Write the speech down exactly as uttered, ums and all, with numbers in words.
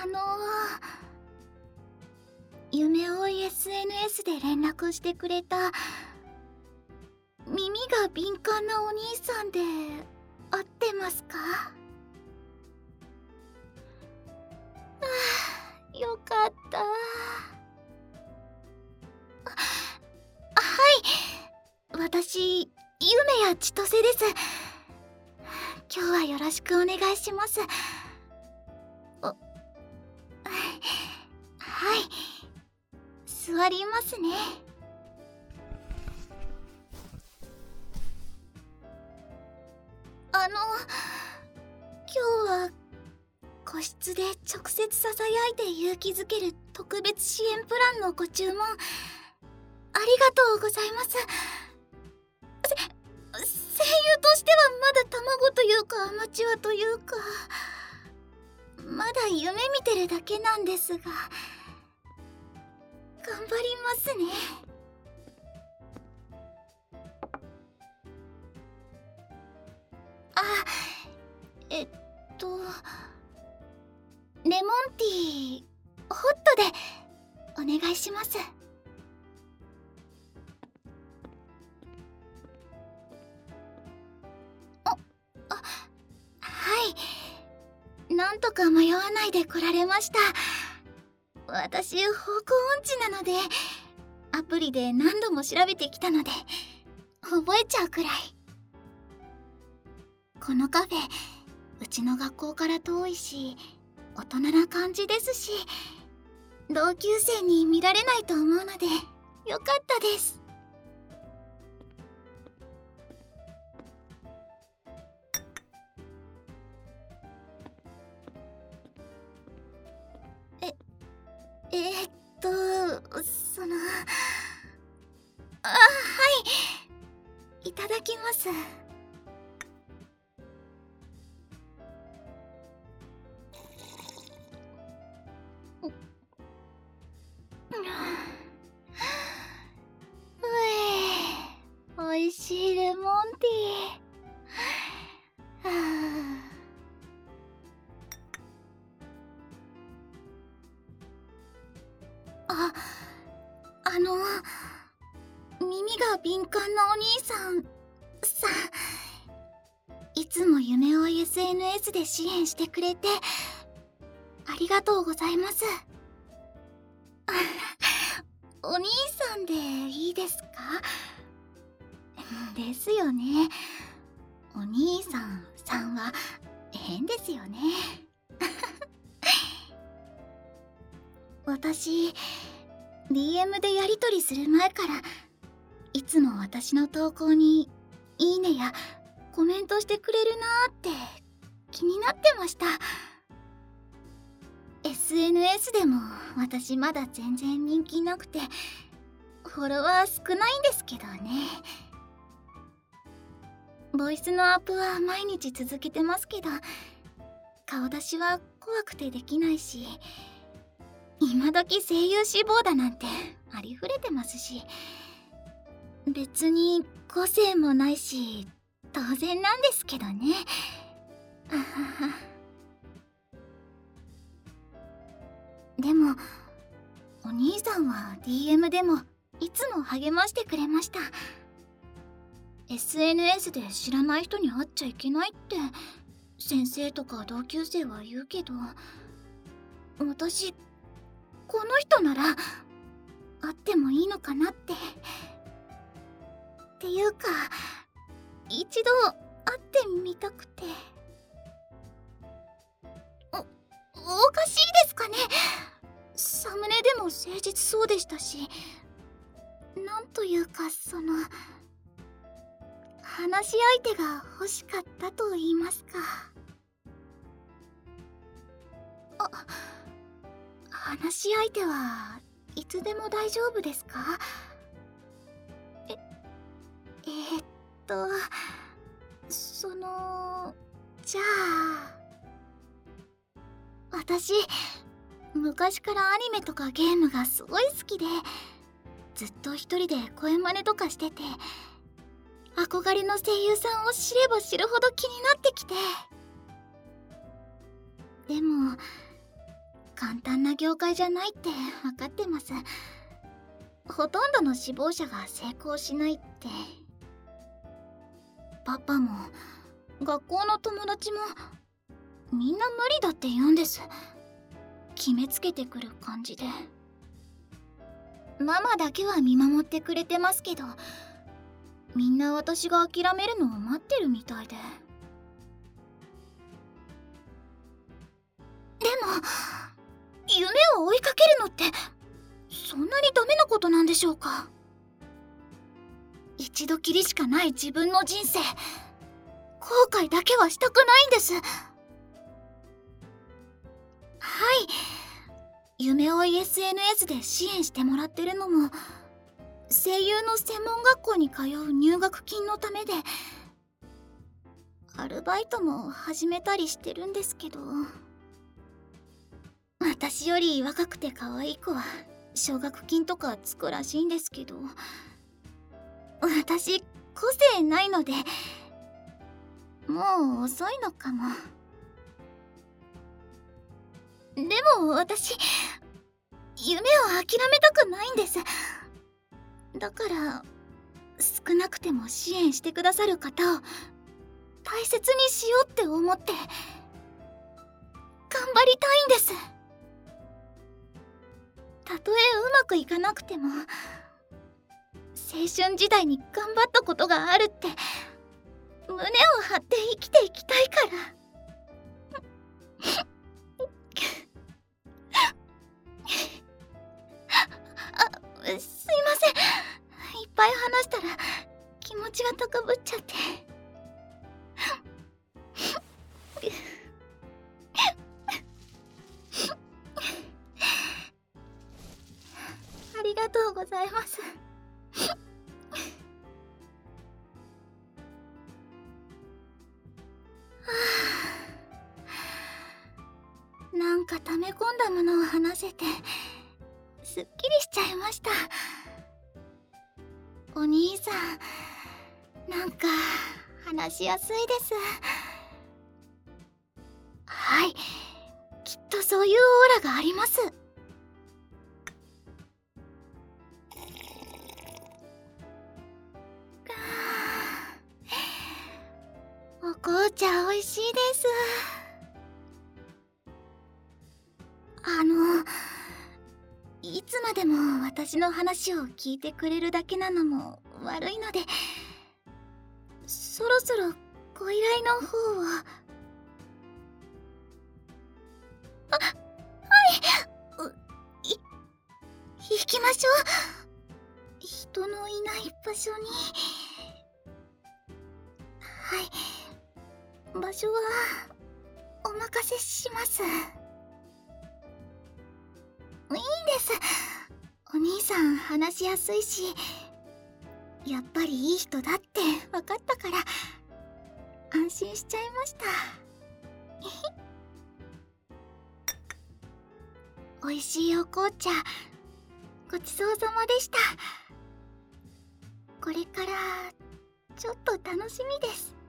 あのー、夢追い エスエヌエス で連絡してくれた耳が敏感なお兄さんで合ってますか？ああ、よかった。あ、はい、私、夢や千歳です。今日はよろしくお願いします。お、はい、座りますね。あの、今日は個室で直接ささやいて勇気づける特別支援プランのご注文ありがとうございます。せ声優としてはまだ卵というかアマチュアというかまだ夢見てるだけなんですが頑張りますね。あ、えっとレモンティーホットでお願いします。あ、あ、はい、なんとか迷わないで来られました。私方向音痴なのでアプリで何度も調べてきたので覚えちゃうくらい。このカフェうちの学校から遠いし大人な感じですし同級生に見られないと思うのでよかったです。え、えー、っとそのあ、はい、いただきます。おいしいレモンティー。はあ、あ、あの耳が敏感なお兄さんさんいつも夢追い エスエヌエス で支援してくれてありがとうございます。お兄さんでいいですか？ですよね。お兄さんさんは変ですよね。私 ディーエム でやり取りする前からいつも私の投稿にいいねやコメントしてくれるなーって気になってました。 エスエヌエス でも私まだ全然人気なくてフォロワー少ないんですけどね。ボイスのアップは毎日続けてますけど顔出しは怖くてできないし今時声優志望だなんてありふれてますし別に個性もないし当然なんですけどね。あはは。でもお兄さんは ディーエム でもいつも励ましてくれました。 エスエヌエス で知らない人に会っちゃいけないって先生とか同級生は言うけど私この人なら会ってもいいのかなってっていうか一度会ってみたくて。お、おかしいですかね。サムネでも誠実そうでしたしなんというかその話し相手が欲しかったと言いますか。あ、話し相手はいつでも大丈夫ですか？え、えー、っとそのじゃあ私昔からアニメとかゲームがすごい好きでずっと一人で声真似とかしてて憧れの声優さんを知れば知るほど気になってきてでも簡単な業界じゃないって分かってます。ほとんどの志望者が成功しないって。パパも学校の友達もみんな無理だって言うんです。決めつけてくる感じで。ママだけは見守ってくれてますけど、みんな私が諦めるのを待ってるみたいで。でも夢を追いかけるのってそんなにダメなことなんでしょうか。一度きりしかない自分の人生、後悔だけはしたくないんです。はい、夢追い エスエヌエス で支援してもらってるのも声優の専門学校に通う入学金のためで、アルバイトも始めたりしてるんですけど、私より若くて可愛い子は奨学金とかつくらしいんですけど、私個性ないのでもう遅いのかも。でも私夢を諦めたくないんです。だから少なくても支援してくださる方を大切にしようって思って頑張りたいんです。たとえうまくいかなくても青春時代に頑張ったことがあるって胸を張って生きていきたいから。あ、すいません。いっぱい話したら気持ちが高ぶっちゃって。ありがとうございます。なんか溜め込んだものを話せてすっきりしちゃいました。お兄さん、なんか話しやすいです。はい、きっとそういうオーラがあります。お紅茶おいしいです。あのいつまでも私の話を聞いてくれるだけなのも悪いので、そろそろご依頼の方を。あ、はい、うい行きましょう。人のいない場所に。はい、場所はお任せします。いいんです。お兄さん話しやすいし、やっぱりいい人だって分かったから安心しちゃいました。おいしいお紅茶ごちそうさまでした。これからちょっと楽しみです。